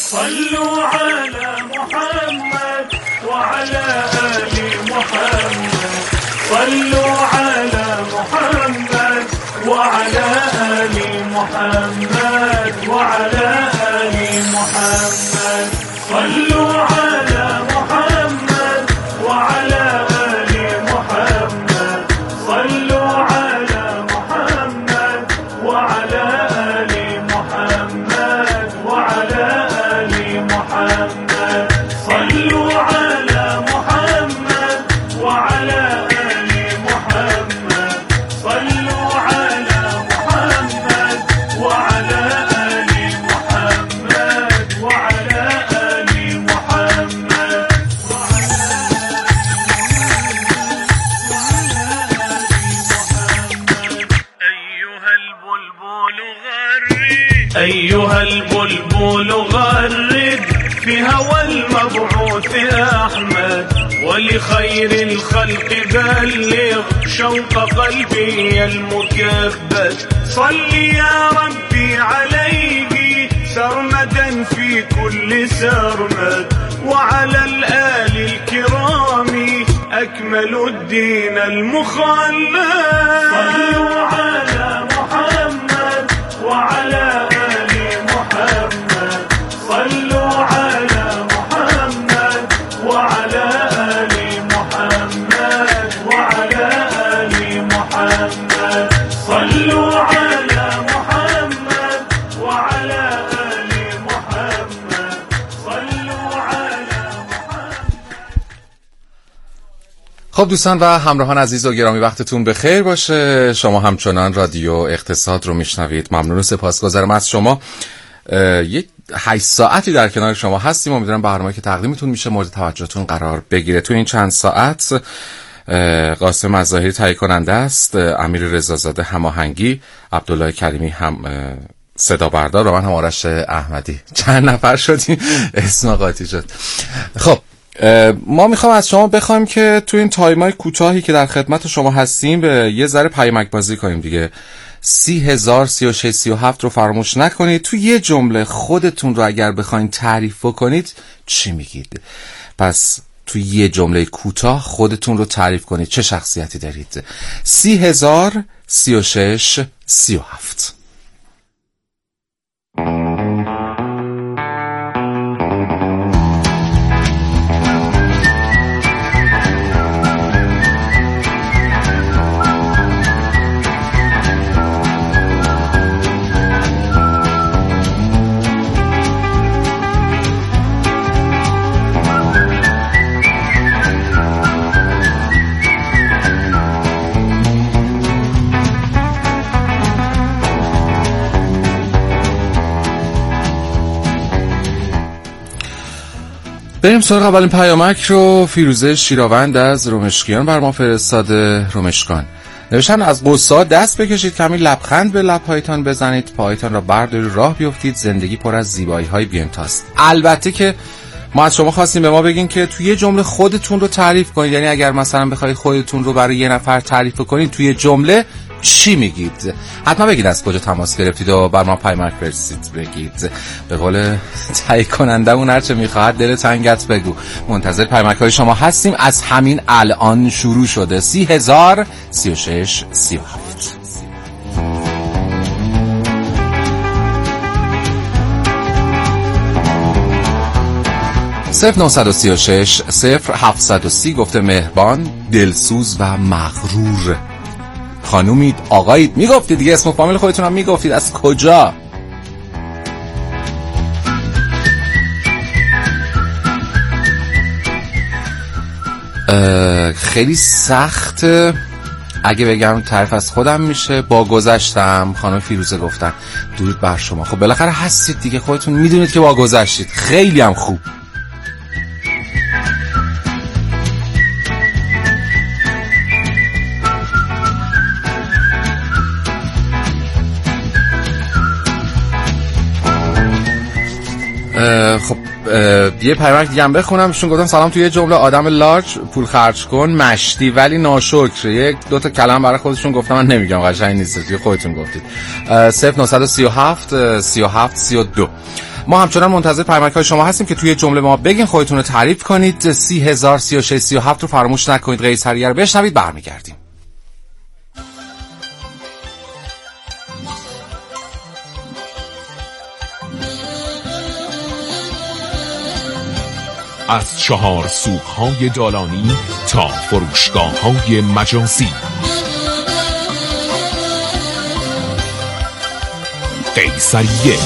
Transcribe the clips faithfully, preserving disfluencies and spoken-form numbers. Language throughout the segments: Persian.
صلوا على محمد وعلى آل محمد صلوا على محمد وعلى آل محمد وعلى آل محمد صلوا على محمد وعلى آل محمد صلوا على محمد وعلى آل محمد وعلى آل محمد صلوا على محمد وعلى آل محمد صلوا على محمد وعلى آل محمد وعلى آل محمد أيها البلبل غرد أيها البلبل غرد في هوى المبعوث أحمد ولخير الخلق بلغ شوق قلبي المكبد صل يا ربي عليه سرمدا في كل سرمد وعلى الآل الكرام أكمل الدين المخلد صلوا على محمد وعلى آل محمد صلوا على محمد وعلى آل محمد وعلى آل محمد صلوا على محمد وعلى آل محمد صلوا على محمد. خب دوستان و همراهان عزیز و گرامی، وقتتون بخیر باشه. شما همچنان رادیو اقتصاد رو میشنوید. ممنون و سپاسگزارم از شما. یک هشت ساعتی در کنار شما هستیم. امیدوارم برنامه‌ای که تقدیمتون میشه مورد توجهتون قرار بگیره. تو این چند ساعت قاسم الظاهری تهیه کننده است، امیر رضازاده هماهنگی، عبدالله کریمی هم صدا بردار و من هم آرش احمدی. چند نفر شدیم اسم قاطی شد. خب ما میخوام از شما بخوایم که تو این تایمای کوتاهی که در خدمت شما هستیم به یه ذره پیامک بازی کنیم دیگه. سی هزار سی و شش سی و هفت رو فراموش نکنید. تو یه جمله خودتون رو اگر بخواین تعریف کنید چی میگید؟ پس تو یه جمله کوتاه خودتون رو تعریف کنید. چه شخصیتی دارید؟ سی هزار سی و شش سی و هفت. بریم سراغ اولین پیامک رو. فیروزه شیراوند از رمشکیان بر ما فرستاده. رمشکان نوشتن از قصه دست بکشید، کمی لبخند به لب‌هایتان بزنید، پایتان را بردارید، راه بیفتید، زندگی پر از زیبایی‌های بی‌امتاست. البته که ما از شما خواستیم به ما بگین که توی یه جمله خودتون رو تعریف کنید. یعنی اگر مثلا بخواید خودتون رو برای یه نفر تعریف کنید توی جمله چی میگید؟ حتما بگید از کجا تماس گرفتید و بر ما پیامک برسید بگید. به قول تهیه کنندمون هر چه میخواهد دل تنگت بگو. منتظر پیامک های شما هستیم. از همین الان شروع شده. سی هزار سی و شش سی و هفت. صفر نهصد و سی و شش صفر هفتصد و سی گفته مهربان، دلسوز و مغرور. خانومید، آقایید، میگفتید دیگه اسم و فامیل خودتون هم میگفتید. از کجا؟ خیلی سخت اگه بگم تعریف از خودم میشه. با گذشتم. خانم فیروزه گفتن درود بر شما. خب بالاخره هستید دیگه، خودتون میدونید که با گذشتید. خیلی هم خوب. خب یه پیامک دیگه هم بخونم. شون گفتن سلام، توی یه جمله آدم لارج پول خرج کن مشتی ولی ناشکر. یک دو تا کلمه برای خودشون گفتم، من نمیگم قشنگ نیست دیگه، خودتون گفتید. صفر نهصد و سی و هفت سی و هفت سی و دو. ما همچنان منتظر پیامک‌های شما هستیم که توی جمله ما بگین، خودتون رو تعریف کنید. سی هزار سی و شش سی و هفت رو فراموش نکنید. قیصریه رو بشنوید، برمیگردیم. از چهار سوق‌های دالانی تا فروشگاه‌های مجازی، قیصریه.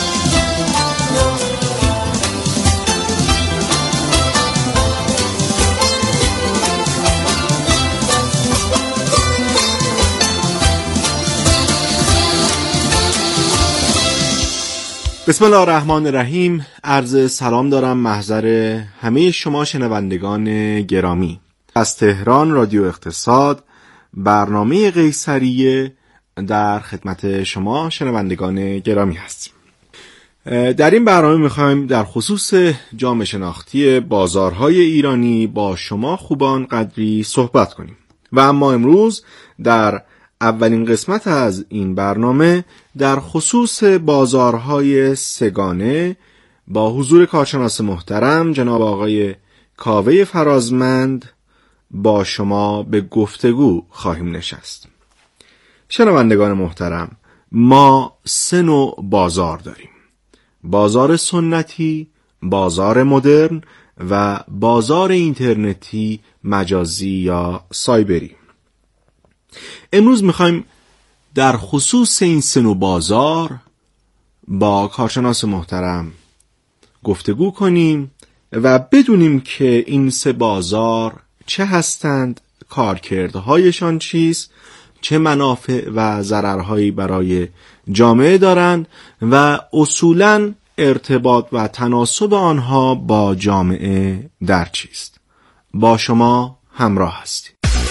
بسم الله الرحمن الرحیم. عرض سلام دارم محضر همه شما شنوندگان گرامی. از تهران رادیو اقتصاد، برنامه قیصریه در خدمت شما شنوندگان گرامی هستیم. در این برنامه میخوایم در خصوص جامعه شناختی بازارهای ایرانی با شما خوبان قدری صحبت کنیم و اما امروز در اولین قسمت از این برنامه در خصوص بازارهای سگانه با حضور کارشناس محترم جناب آقای کاوه فرازمند با شما به گفتگو خواهیم نشست. شنوندگان محترم، ما سه نوع بازار داریم: بازار سنتی، بازار مدرن و بازار اینترنتی مجازی یا سایبری. امروز میخوایم در خصوص این سه نوع بازار با کارشناس محترم گفتگو کنیم و بدونیم که این سه بازار چه هستند، کارکردهایشان چیست، چه منافع و ضررهایی برای جامعه دارند و اصولاً ارتباط و تناسب آنها با جامعه در چیست. با شما همراه هستیم.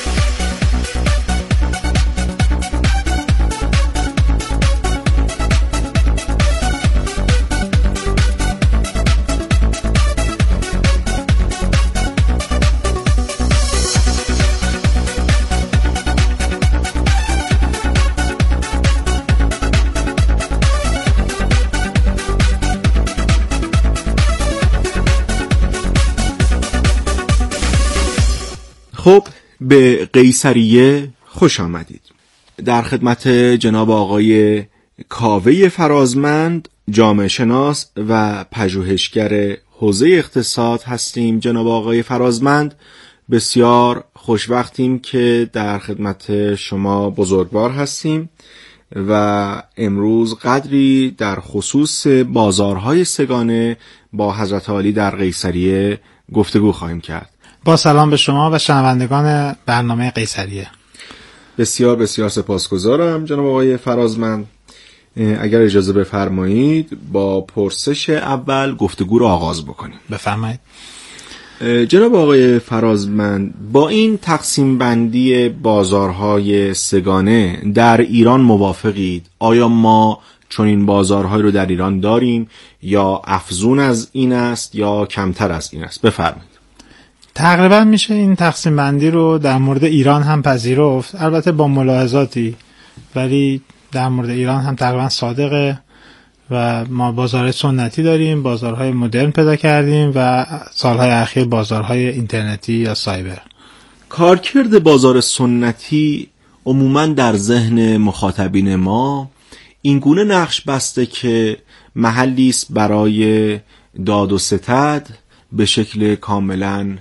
خب، به قیصریه خوش آمدید. در خدمت جناب آقای کاوه فرازمند، جامعه شناس و پژوهشگر حوزه اقتصاد هستیم. جناب آقای فرازمند، بسیار خوشوقتیم که در خدمت شما بزرگوار هستیم و امروز قدری در خصوص بازارهای سگانه با حضرت عالی در قیصریه گفتگو خواهیم کرد. با سلام به شما و شنوندگان برنامه قیصریه. بسیار بسیار سپاسگزارم جناب آقای فرازمند. اگر اجازه بفرمایید با پرسش اول گفتگو رو آغاز بکنیم. بفرمایید. جناب آقای فرازمند، با این تقسیم بندی بازارهای سگانه در ایران موافقید؟ آیا ما چون این بازارهای رو در ایران داریم یا افزون از این است یا کمتر از این است؟ بفرمایید. تقریبا میشه این تقسیم بندی رو در مورد ایران هم پذیرفت، البته با ملاحظاتی، ولی در مورد ایران هم تقریبا صادقه و ما بازار سنتی داریم، بازارهای مدرن پیدا کردیم و سالهای اخیر بازارهای اینترنتی یا سایبر. کارکرد بازار سنتی عموماً در ذهن مخاطبین ما این گونه نقش بسته که محلی است برای داد و ستد به شکل کاملاً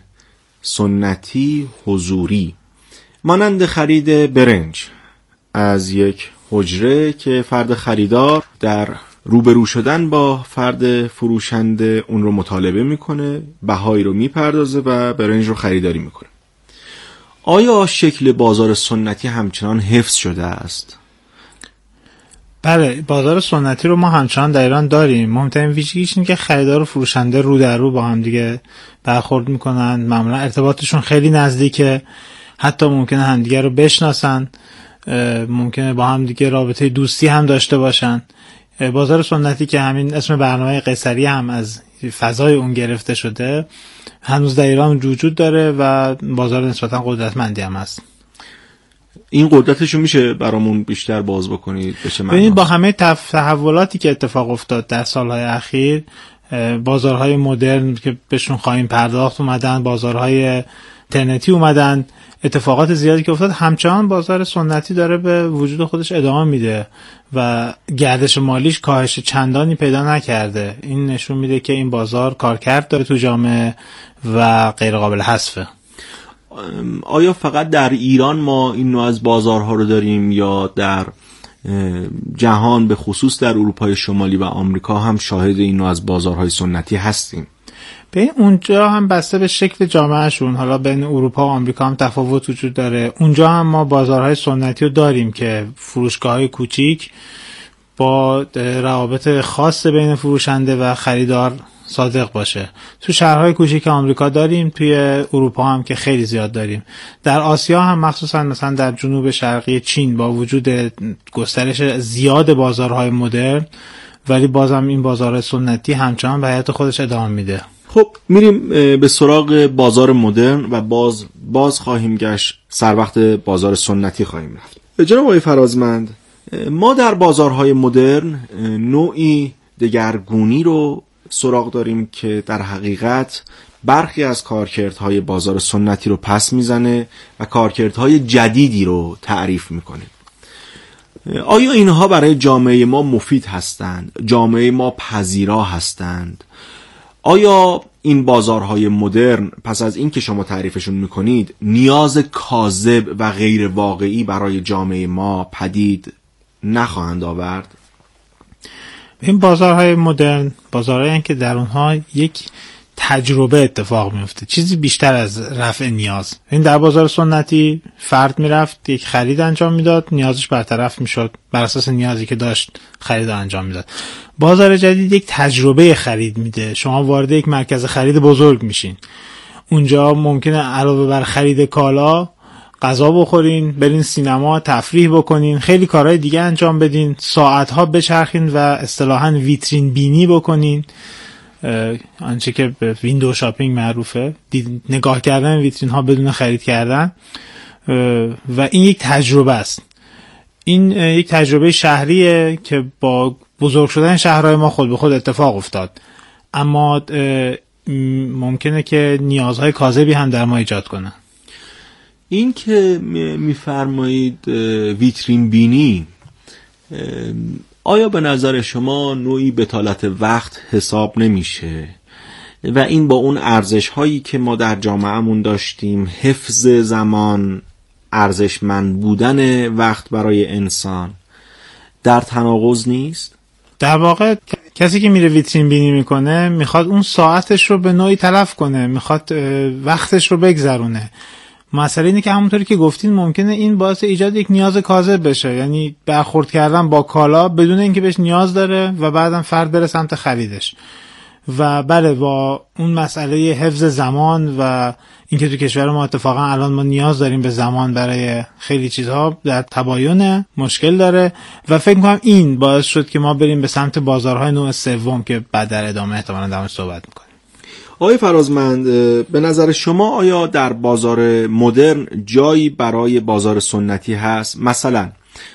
سنتی حضوری، مانند خرید برنج از یک حجره که فرد خریدار در روبرو شدن با فرد فروشنده اون رو مطالبه میکنه، بهایی رو میپردازه و برنج رو خریداری میکنه. آیا شکل بازار سنتی همچنان حفظ شده است؟ بله، بازار سنتی رو ما همچنان در ایران داریم. مهمترین ویژگیش اینه که خریدار و فروشنده رو در رو با هم دیگه برخورد میکنن، معمولا ارتباطشون خیلی نزدیکه، حتی ممکنه همدیگه رو بشناسن، ممکنه با هم دیگه رابطه دوستی هم داشته باشن. بازار سنتی که همین اسم برنامه قیصریه هم از فضای اون گرفته شده، هنوز در ایران وجود داره و بازار نسبتا قدرتمندی هم هست. این قدرتشو میشه برامون بیشتر باز بکنید بشه معنی؟ ببینید با همه تحولاتی که اتفاق افتاد در سالهای اخیر، بازارهای مدرن که بهشون خواهیم پرداخت اومدن، بازارهای اینترنتی اومدن، اتفاقات زیادی که افتاد، همچنان بازار سنتی داره به وجود خودش ادامه میده و گردش مالیش کاهش چندانی پیدا نکرده. این نشون میده که این بازار کارکرد داره تو جامعه و غیر قابل حذفه. آیا فقط در ایران ما این نوع از بازارها رو داریم یا در جهان به خصوص در اروپای شمالی و آمریکا هم شاهد این نوع از بازارهای سنتی هستیم؟ به اونجا هم بسته به شکل جامعهشون، حالا بین اروپا و آمریکا هم تفاوت وجود داره. اونجا هم ما بازارهای سنتی رو داریم که فروشگاه‌های کوچیک با روابط خاص بین فروشنده و خریدار صادق باشه. تو شهرهای کوچیک آمریکا داریم، توی اروپا هم که خیلی زیاد داریم. در آسیا هم مخصوصا مثلا در جنوب شرقی چین با وجود گسترش زیاد بازارهای مدرن، ولی بازم این بازار سنتی همچنان به حیات خودش ادامه میده. خب میریم به سراغ بازار مدرن و باز باز خواهیم گشت، سر وقت بازار سنتی خواهیم رفت. جناب آقای فرازمند، ما در بازارهای مدرن نوعی دگرگونی رو سراغ داریم که در حقیقت برخی از کارکردهای بازار سنتی رو پس میزنه و کارکردهای جدیدی رو تعریف میکنه. آیا اینها برای جامعه ما مفید هستند؟ جامعه ما پذیرا هستند؟ آیا این بازارهای مدرن پس از این که شما تعریفشون میکنید نیاز کاذب و غیر واقعی برای جامعه ما پدید نخواهند آورد؟ این بازارهای مدرن بازارهایی هستند که در اونها یک تجربه اتفاق میفته، چیزی بیشتر از رفع نیاز. این در بازار سنتی فرد میرفت یک خرید انجام میداد، نیازش برطرف میشد، بر اساس نیازی که داشت خرید انجام میداد. بازار جدید یک تجربه خرید میده. شما وارد یک مرکز خرید بزرگ میشین، اونجا ممکنه علاوه بر خرید کالا غذا بخورین، برین سینما، تفریح بکنین، خیلی کارهای دیگه انجام بدین، ساعتها بچرخین و اصطلاحاً ویترین بینی بکنین، آنچه که به ویندو شاپینگ معروفه، نگاه کردن ویترین ها بدون خرید کردن، و این یک تجربه است. این یک تجربه شهریه که با بزرگ شدن شهرهای ما خود به خود اتفاق افتاد، اما ممکنه که نیازهای کاذبی هم در ما ایجاد کنه. این که میفرمایید ویترین بینی، آیا به نظر شما نوعی بطالت وقت حساب نمیشه و این با اون ارزش هایی که ما در جامعهمون داشتیم، حفظ زمان، ارزشمند بودن وقت برای انسان، در تناقض نیست؟ در واقع کسی که میره ویترین بینی میکنه میخواد اون ساعتش رو به نوعی تلف کنه، میخواد وقتش رو بگذرونه. مسئله اینه که همونطوری که گفتین ممکنه این باعث ایجاد یک نیاز کاذب بشه، یعنی برخورد کردن با کالا بدون اینکه بهش نیاز داره و بعدم فرد بره سمت خریدش. و بله، با اون مسئله حفظ زمان و اینکه تو کشور ما اتفاقا الان ما نیاز داریم به زمان برای خیلی چیزها، در تباین مشکل داره و فکر می‌کنم این باعث شد که ما بریم به سمت بازارهای نوع سوم که بعد در ادامه احتمالاً در موردش صحبت می‌کنیم. آقای فرازمند، به نظر شما آیا در بازار مدرن جایی برای بازار سنتی هست؟ مثلا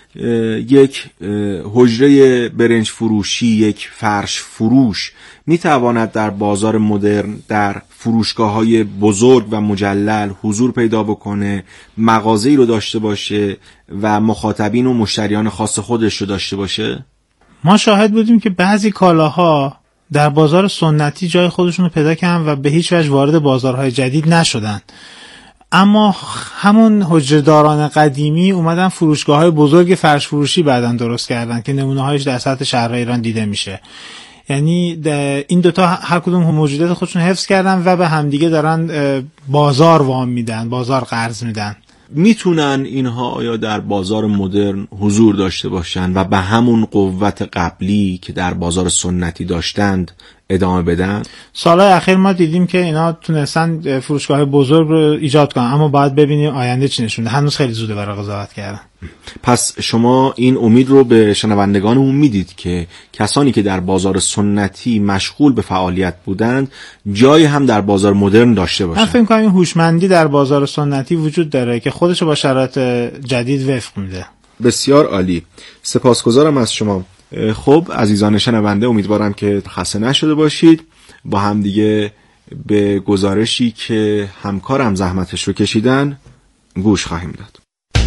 یک حجره برنج فروشی، یک فرش فروش میتواند در بازار مدرن در فروشگاه‌های بزرگ و مجلل حضور پیدا بکنه، مغازه‌ای رو داشته باشه و مخاطبین و مشتریان خاص خودش رو داشته باشه؟ ما شاهد بودیم که بعضی کالاها در بازار سنتی جای خودشون رو پیدا کردن و به هیچ وجه وارد بازارهای جدید نشدن، اما همون حجره‌داران قدیمی اومدن فروشگاه‌های بزرگ فرش فروشی بعدن درست کردن که نمونه‌هایش در سطح شهر ایران دیده میشه. یعنی این دوتا هر کدوم موجودیت خودشون حفظ کردن و به همدیگه دارن بازار وام میدن، بازار قرض میدن. میتونن اینها آیا در بازار مدرن حضور داشته باشن و به همون قوت قبلی که در بازار سنتی داشتند ادامه بدن؟ سالهای اخیر ما دیدیم که اینا تونستن فروشگاه بزرگ رو ایجاد کنن، اما باید ببینیم آینده چی نشون میده. هنوز خیلی زوده برای قضاوت کردن. پس شما این امید رو به شنوندگانمون میدید که کسانی که در بازار سنتی مشغول به فعالیت بودند جایی هم در بازار مدرن داشته باشن؟ من فکر می‌کنم این هوشمندی در بازار سنتی وجود داره که خودش رو با شرایط جدید وفق میده. بسیار عالی، سپاسگزارم از شما. خب عزیزان شنونده، امیدوارم که خسته نشده باشید. با هم دیگه به گزارشی که همکارم زحمتش رو کشیدن گوش خواهیم داد.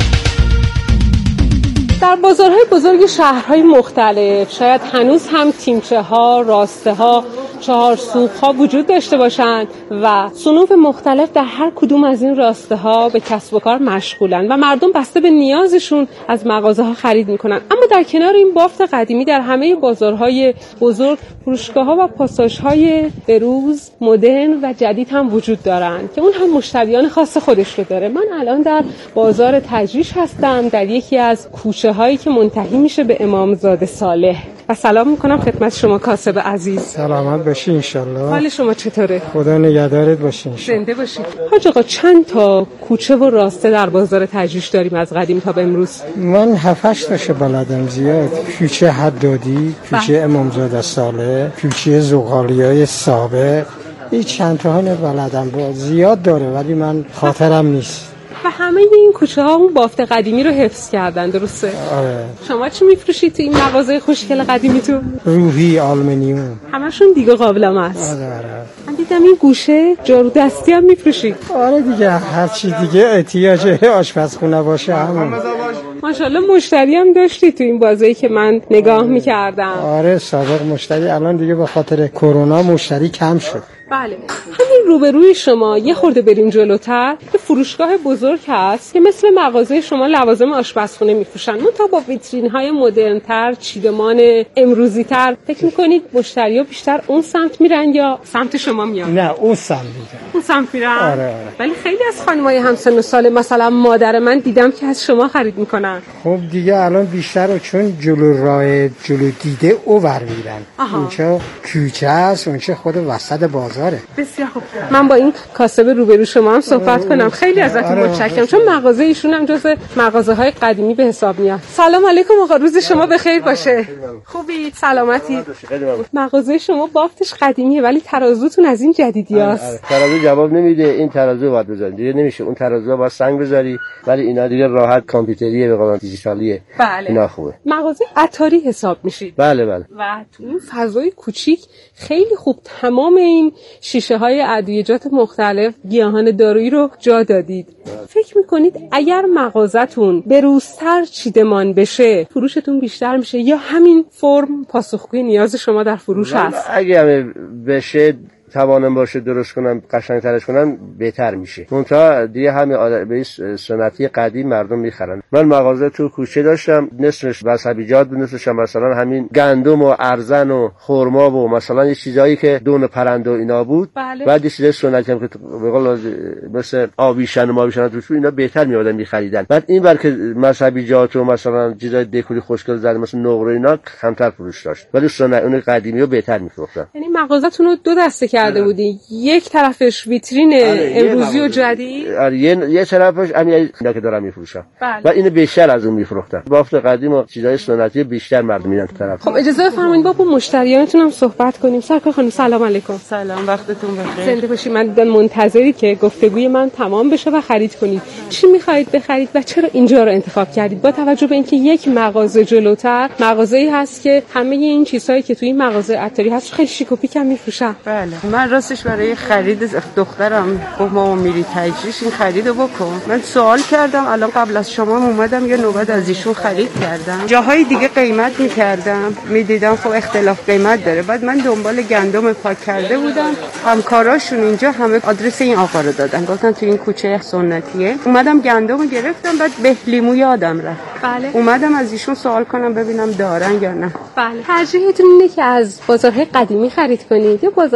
در بازارهای بزرگ شهرهای مختلف شاید هنوز هم تیمچه ها، راسته ها، چهار سوق ها وجود داشته باشند و صنوف مختلف در هر کدوم از این راسته ها به کسب و کار مشغولن و مردم بسته به نیازشون از مغازه ها خرید میکنن. اما در کنار این بافت قدیمی در همه بازارهای بزرگ فروشگاه ها و پاساژ های بروز، مدرن و جدید هم وجود دارن که اون هم مشتریان خاص خودش رو داره. من الان در بازار تجریش هستم، در یکی از کوچه هایی که منتهی میشه به امامزاده صالح و سلام میکنم خدمت شما کاسب عزیز. سلامت باشی انشالله. حال شما چطوره؟ خدا نگهدارت باشه انشالله. زنده باشید. حاج آقا چند تا کوچه و راسته در بازار تجریش داریم از قدیم تا به امروز؟ من هفت هشت تاشو بلدم زیاد. کوچه حدادی، کوچه امامزاده صالح، کوچه زغالیای سابق، این چند تا بلدم. با زیاد داره ولی من خاطرم نیست. و همه این کوچه ها اون بافت قدیمی رو حفظ کردن، درسته؟ آره. شما چی میفروشید تو این مغازه خوشگل قدیمی تو؟ روحی، آلومینیوم. همشون دیگه قابلمه است. آره آره. من دیدم این گوشه جارو دستی هم میفروشید. آره دیگه، هر چی دیگه احتیاج آشپزخونه باشه همون. ماشاءالله مشتری هم داشتی تو این بازاری که من نگاه میکردم. آره سابق مشتری، الان دیگه به خاطر کرونا مشتری کم شد. بله. همین روبروی شما یه خورده بریم جلوتر یه فروشگاه بزرگ هست که مثل مغازه شما لوازم آشپزخونه میفروشن، منتها با ویترین‌های مدرن‌تر، چیدمان امروزی‌تر. فکر می‌کنید مشتری‌ها بیشتر اون سمت میرن یا سمت شما میان؟ نه اون سمت میرن. اون سمت میرن؟ آره آره. ولی خیلی از خانم‌های همسن و سال مثلا مادر من دیدم که از شما خرید می‌کنن. خب دیگه الان بیشتر رو چون جلو راه جلو دیده اوور میرن. اونجا کوچه است، اونجا خود وسط بازار. بسیار خوب. من با این کاسب روبرو شما هم صحبت کنم. خیلی ازتون متشکرم چون مغازه ایشون هم جزو مغازه های قدیمی به حساب میاد. سلام علیکم آقا، روز شما بخیر باشه. خوبید؟ سلامتی؟ مغازه شما بافتش قدیمیه ولی ترازوتون از این جدیدیاست. ترازو جواب نمیده، این ترازو باید بزنید. دیگه نمیشه، اون ترازو با سنگ بذاری، ولی اینا دیگه راحت کامپیوتریه، به قول دیجیتالیه. بله. اینا خوبه. مغازه عطاری حساب میشید. بله بله. و تو این فضای کوچیک خیلی خوب تمام این شیشه های ادویه‌جات مختلف، گیاهان دارویی رو جا دادید. فکر میکنید اگر مغازتون بروزتر چیدمان بشه فروشتون بیشتر میشه یا همین فرم پاسخگوی نیاز شما در فروش هست؟ اگه بشه توانم باشه درست کنم، قشنگترش کنم، بهتر میشه. منتها دیگه همین به سنتی قدیم مردم میخرن. من مغازه تو کوچه داشتم، نصفش مذهبیجات بود، نصفش مثلا همین گندم و ارزن و خرما و مثلا یه چیزایی که دون پرند و اینا بود. بله. بعد یه چیزای سنتی هم که به قول مثل آویشن و ماویشن توش اینا بهتر میادن میخریدن. بعد این بر که مذهبیجات و مثلا چیزای دکوری خوشگل زد مثل نقره اینا کمتر فروش داشت، ولی سنت اون قدیمیو بهتر میفروختن. یعنی مغازه‌تون رو دو دسته کرده بودی، یک طرفش ویترین امروزی و جدید، آره یه یه طرفش همین اینا که دارم میفروشم. بله. و اینو بیشتر از اون میفروختم. بافت قدیم و چیزای سنتی بیشتر مردم میرن تو طرف. خب اجازه بفرمایید با مشتریانتون هم صحبت کنیم. سرکار خانم سلام علیکم. سلام، وقتتون بخیر. زنده باشید. من دیدم منتظری که گفتگوی من تمام بشه و خرید کنید. چی می‌خواید بخرید و چرا اینجا رو انتخاب کردید؟ با توجه به اینکه یک مغازه جلوتر مغازه‌ای هست که همه این چیزهایی که توی این مغازه عطاری هست خیلی شیک و پیک هم می‌فروشن. بله. من راستش برای خرید دخترم گفت مامان میری تجریش این خریدو بکن. من سوال کردم، الان قبل از شما اومدم یه نوبت از ایشون خرید کردم. جاهای دیگه قیمت می‌کردم، می‌دیدم خب اختلاف قیمت داره. بعد من دنبال گندم پاک کرده بودم، همکاراشون اینجا همه آدرس این آقا رو دادن، گفتن تو این کوچه سنتیه. اومدم گندم گرفتم، بعد بهلیمو یادم رفت. بله. اومدم از ایشون سوال کنم ببینم دارن یا نه. بله. ترجیحتون اینه که از بازارهای قدیمی خرید کنید یا بازارهای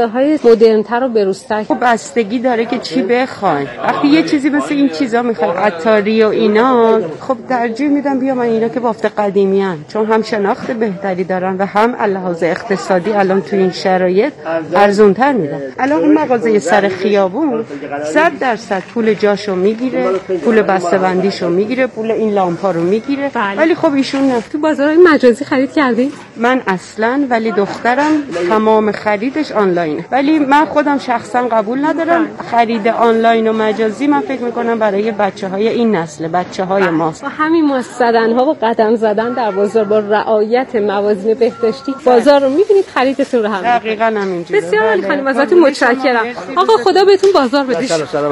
مدرن‌تر و بروزتر. خب بستگی داره که چی بخواین. وقتی یه چیزی مثل این چیزا میخواین، عطاری و اینا، خب ترجیح میدم بیا من اینا که بافت قدیمی ان، چون هم شناخت بهتری دارن و هم لحاظ اقتصادی الان تو این شرایط ارزونتر میدن. الان اون مغازه سر خیابون صد درصد پول جاشو میگیره، پول بسته‌بندیشو میگیره، پول این لامپا رو میگیره، ولی خب ایشون نه. تو بازارهای مجازی خرید کردی؟ من اصلا، ولی دخترم تمام خریدش آنلاینه، ولی من خودم شخصا قبول ندارم خرید آنلاین و مجازی. من فکر میکنم برای بچه‌های این نسل، بچه‌های ما، با همین ماست زدن‌ها و قدم زدن در بازار با رعایت موازین بهداشتی بازار رو می‌بینید، خریدتون رو هم دقیقاً همینجوریه. بسیار عالی خانم، ازتون متشکرم. آقا خدا بهتون بازار بده.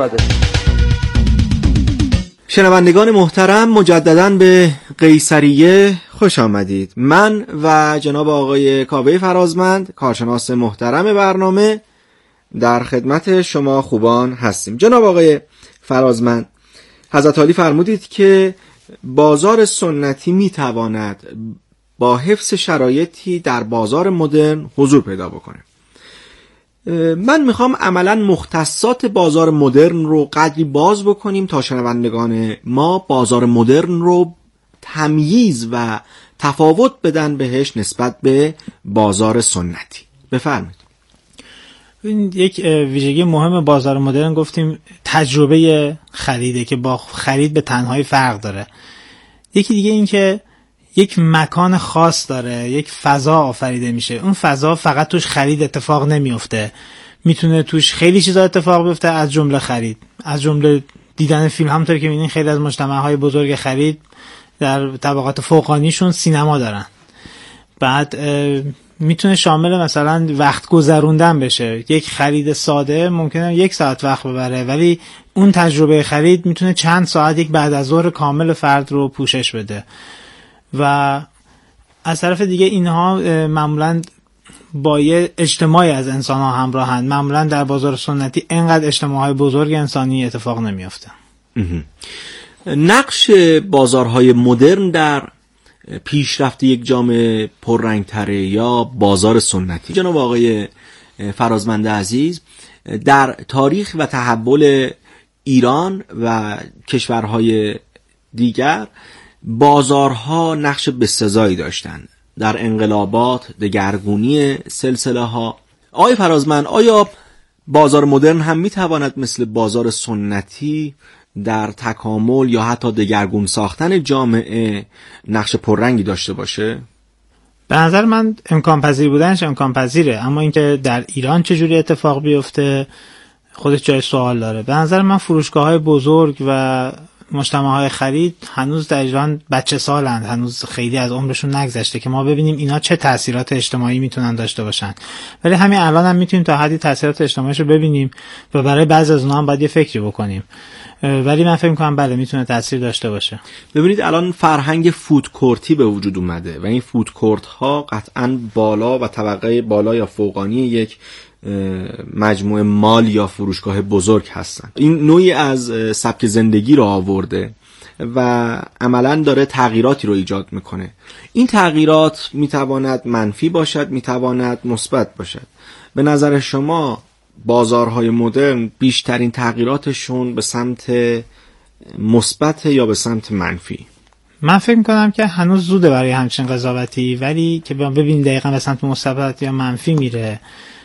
شنوندگان محترم، مجدداً به قیصریه خوش آمدید. من و جناب آقای کاوه فرازمند، کارشناس محترم برنامه، در خدمت شما خوبان هستیم. جناب آقای فرازمند، حضرت عالی فرمودید که بازار سنتی میتواند با حفظ شرایطی در بازار مدرن حضور پیدا بکنه. من میخوام عملا مختصات بازار مدرن رو قدری باز بکنیم تا شنوندگان ما بازار مدرن رو تمییز و تفاوت بدن بهش نسبت به بازار سنتی. بفرمایید. یک ویژگی مهم بازار مدرن گفتیم تجربه خریده که با خرید به تنهایی فرق داره. یکی دیگه این که یک مکان خاص داره، یک فضا آفریده میشه. اون فضا فقط توش خرید اتفاق نمیفته، میتونه توش خیلی چیزا اتفاق بیفته، از جمله خرید، از جمله دیدن فیلم. همونطور که میبینین خیلی از مجتمع‌های بزرگ خرید در طبقات فوقانیشون سینما دارن. بعد میتونه شامل مثلا وقت گذروندن بشه. یک خرید ساده ممکنه یک ساعت وقت ببره، ولی اون تجربه خرید میتونه چند ساعت، یک بعد از ظهر کامل فرد رو پوشش بده. و از طرف دیگه اینها معمولاً با یه اجتماعی از انسان ها همراهن. معمولاً در بازار سنتی اینقدر اجتماعهای بزرگ انسانی اتفاق نمیافته. نقش بازارهای مدرن در پیشرفت یک جامعه پررنگ‌تره یا بازار سنتی، جناب آقای فرازمند عزیز، در تاریخ و تحول ایران و کشورهای دیگر بازارها نقش بسزایی داشتند در انقلابات، دگرگونی سلسله ها. آقای فرازمند، آیا بازار مدرن هم میتواند مثل بازار سنتی در تکامل یا حتی دگرگون ساختن جامعه نقش پررنگی داشته باشه؟ به نظر من امکان پذیر بودنش امکان پذیره، اما اینکه در ایران چجوری اتفاق بیفته خودش جای سوال داره. به نظر من فروشگاه‌های بزرگ و مجتمع‌های خرید هنوز در ایران بچه سالند، هنوز خیلی از عمرشون نگذشته که ما ببینیم اینا چه تاثیرات اجتماعی میتونن داشته باشن. ولی همین الان هم میتونیم تا حدی تاثیرات اجتماعیش رو ببینیم و برای بعضی از اونها هم باید یه فکری بکنیم. ولی من فکر می‌کنم بله میتونه تاثیر داشته باشه. ببینید الان فرهنگ فود کورتی به وجود اومده و این فود کورت ها قطعاً بالا و طبقه بالا یا فوقانی یک مجموعه مال یا فروشگاه بزرگ هستن. این نوعی از سبک زندگی رو آورده و عملاً داره تغییراتی رو ایجاد میکنه. این تغییرات میتواند منفی باشد، میتواند مثبت باشد. به نظر شما بازارهای مدرن بیشترین تغییراتشون به سمت مثبت یا به سمت منفی؟ من فکر میکنم که هنوز زوده برای همچین قضاوتی، ولی که ببینیم دقیقاً به سمت مثبت یا منفی میره.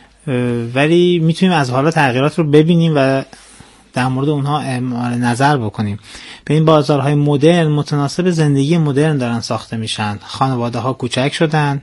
ولی میتونیم از حالا تغییرات رو ببینیم و در مورد اونها اعمال نظر بکنیم. به این بازارهای مدرن متناسب زندگی مدرن دارن ساخته میشن. خانواده ها کوچک شدن،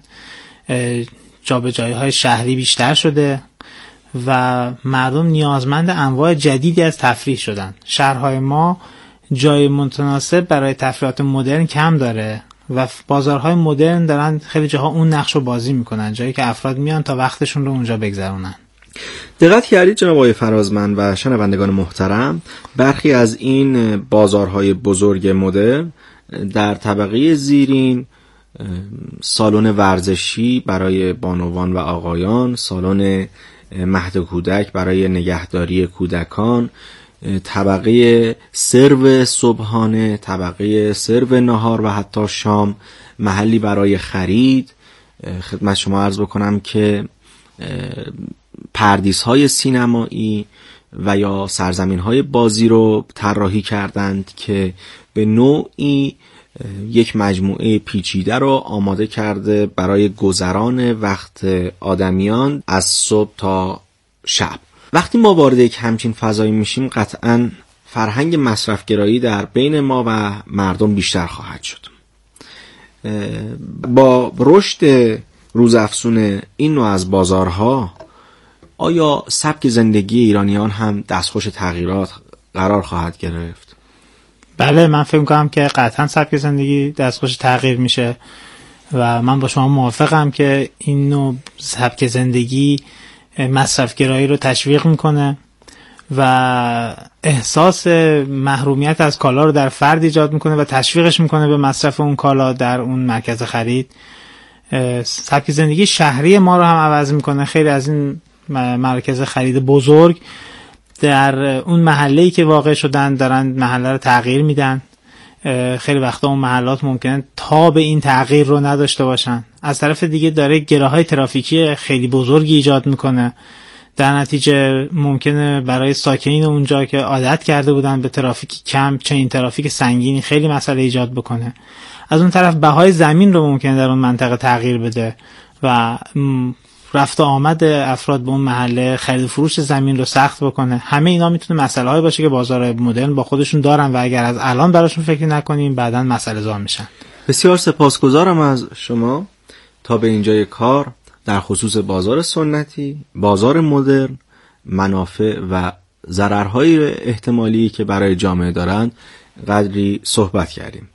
جابجایی‌های شهری بیشتر شده و مردم نیازمند انواع جدیدی از تفریح شدن. شهرهای ما جای متناسب برای تفریحات مدرن کم داره و بازارهای مدرن دارن خیلی جاها اون نقش رو بازی میکنن، جایی که افراد میان تا وقتشون رو اونجا بگذرونن. دقت کردید جناب آقای فرازمند و شنوندگان محترم، برخی از این بازارهای بزرگ مدرن در طبقه زیرین سالن ورزشی برای بانوان و آقایان، سالن مهد کودک برای نگهداری کودکان، طبقه سرو صبحانه، طبقه سرو نهار و حتی شام، محلی برای خرید. خدمت شما عرض بکنم که پردیس‌های سینمایی و یا سرزمین‌های بازی رو طراحی کردند که به نوعی یک مجموعه پیچیده رو آماده کرده برای گذران وقت آدمیان از صبح تا شب. وقتی ما وارد یک همچین فضایی میشیم قطعاً فرهنگ مصرفگرایی در بین ما و مردم بیشتر خواهد شد. با رشد روزافزون این نوع از بازارها آیا سبک زندگی ایرانیان هم دستخوش تغییرات قرار خواهد گرفت؟ بله، من فکر می‌کنم که قطعا سبک زندگی دستخوش تغییر میشه و من با شما موافقم که این نوع سبک زندگی مصرفگرایی رو تشویق میکنه و احساس محرومیت از کالا رو در فرد ایجاد میکنه و تشویقش میکنه به مصرف اون کالا در اون مرکز خرید. سبک زندگی شهری ما رو هم عوض میکنه. خیلی از این مرکز خرید بزرگ در اون محله‌ای که واقع شدن دارن محله رو تغییر میدن. خیلی وقتا اون محلات ممکنه تا به این تغییر رو نداشته باشن. از طرف دیگه داره گره‌های ترافیکی خیلی بزرگی ایجاد میکنه. در نتیجه ممکنه برای ساکنین اونجا که عادت کرده بودن به ترافیک کم، چنین ترافیک سنگینی خیلی مسئله ایجاد بکنه. از اون طرف بهای زمین رو ممکنه در اون منطقه تغییر بده و رفت و آمد افراد به اون محله، خرید و فروش زمین رو سخت بکنه. همه اینا میتونه مسئله های باشه که بازار مدرن با خودشون دارن و اگر از الان براشون فکر نکنیم بعداً مسئله زا میشن. بسیار سپاسگزارم از شما. تا به اینجای کار در خصوص بازار سنتی، بازار مدرن، منافع و ضررهای احتمالی که برای جامعه دارند قدری صحبت کردیم.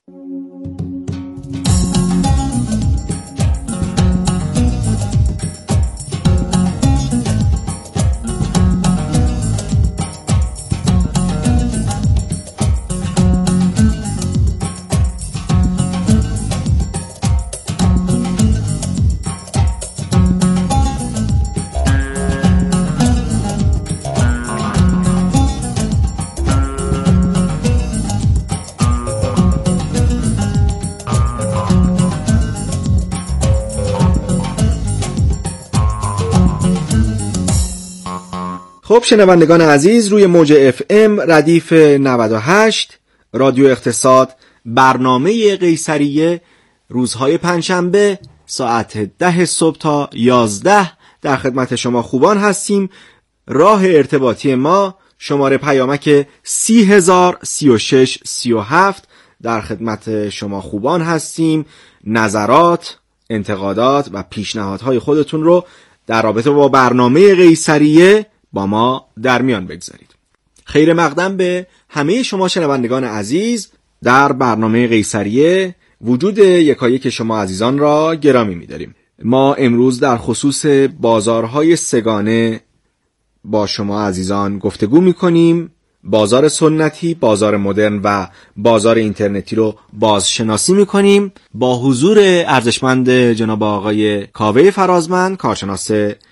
خب شنوندگان عزیز، روی موج اف ام ردیف نود و هشت رادیو اقتصاد، برنامه قیصریه، روزهای پنجشنبه ساعت ده صبح تا یازده در خدمت شما خوبان هستیم. راه ارتباطی ما شماره پیامک سی هزار سی و شش سی و هفت در خدمت شما خوبان هستیم. نظرات، انتقادات و پیشنهادهای خودتون رو در رابطه با برنامه قیصریه با ما در میان بگذارید. خیر مقدم به همه شما شنوندگان عزیز. در برنامه قیصریه وجود یکایک شما عزیزان را گرامی می‌داریم. ما امروز در خصوص بازارهای سگانه با شما عزیزان گفتگو می‌کنیم. بازار سنتی، بازار مدرن و بازار اینترنتی رو بازشناسی می‌کنیم با حضور ارزشمند جناب آقای کاوه فرازمند، کارشناس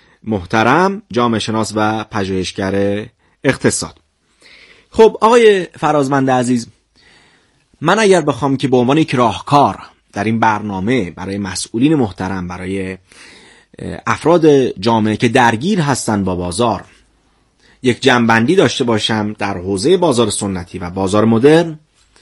محترم، جامعه شناس و پژوهشگر اقتصاد. خب آقای فرازمند عزیز، من اگر بخوام که به عنوان یک راهکار در این برنامه برای مسئولین محترم، برای افراد جامعه که درگیر هستن با بازار، یک جنبندی داشته باشم در حوزه بازار سنتی و بازار مدرن،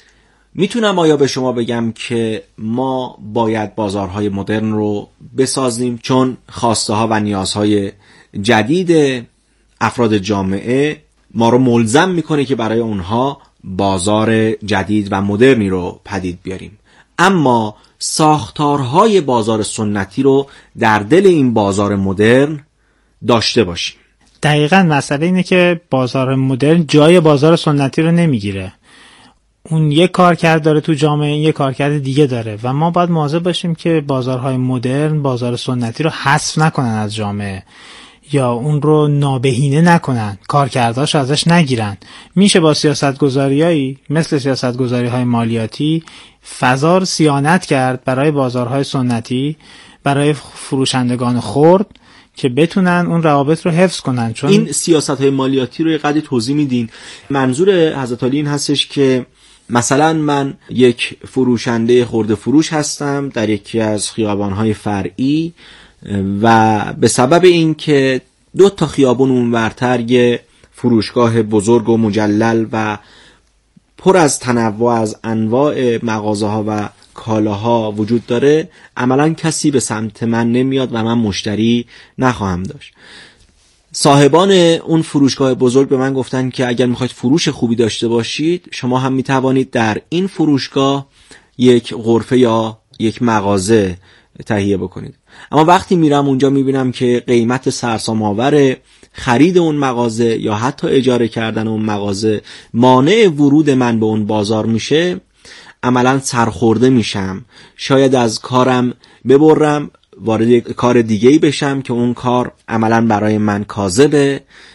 میتونم آیا به شما بگم که ما باید بازارهای مدرن رو بسازیم چون خواسته ها و نیازهای جدید افراد جامعه ما رو ملزم میکنه که برای اونها بازار جدید و مدرنی رو پدید بیاریم، اما ساختارهای بازار سنتی رو در دل این بازار مدرن داشته باشیم. دقیقاً مسئله اینه که بازار مدرن جای بازار سنتی رو نمیگیره. اون یک کارکرد داره تو جامعه، یک کارکرد دیگه داره و ما باید مواظب باشیم که بازارهای مدرن بازار سنتی رو حذف نکنن از جامعه یا اون رو نابهینه نکنن، کارکرداش ازش نگیرن. میشه با سیاستگذاریایی مثل سیاستگذاری‌های مالیاتی فضا رو صیانت کرد برای بازارهای سنتی، برای فروشندگان خرد که بتونن اون روابط رو حفظ کنن. چون این سیاست‌های مالیاتی رو یه قدری توضیح میدین. منظور حضرت علی این هستش که مثلا من یک فروشنده خرده فروش هستم در یکی از خیابان‌های فرعی و به سبب این که دو تا خیابون اونورتر یه فروشگاه بزرگ و مجلل و پر از تنوع از انواع مغازه ها و کالاها وجود داره، عملا کسی به سمت من نمیاد و من مشتری نخواهم داشت. صاحبان اون فروشگاه بزرگ به من گفتن که اگر میخواید فروش خوبی داشته باشید شما هم میتوانید در این فروشگاه یک غرفه یا یک مغازه تهیه بکنید. اما وقتی میرم اونجا میبینم که قیمت سرسام‌آور خرید اون مغازه یا حتی اجاره کردن اون مغازه مانع ورود من به اون بازار میشه، عملا سرخورده میشم. شاید از کارم ببرم، وارد کار دیگه‌ای بشم که اون کار عملا برای من کاذبه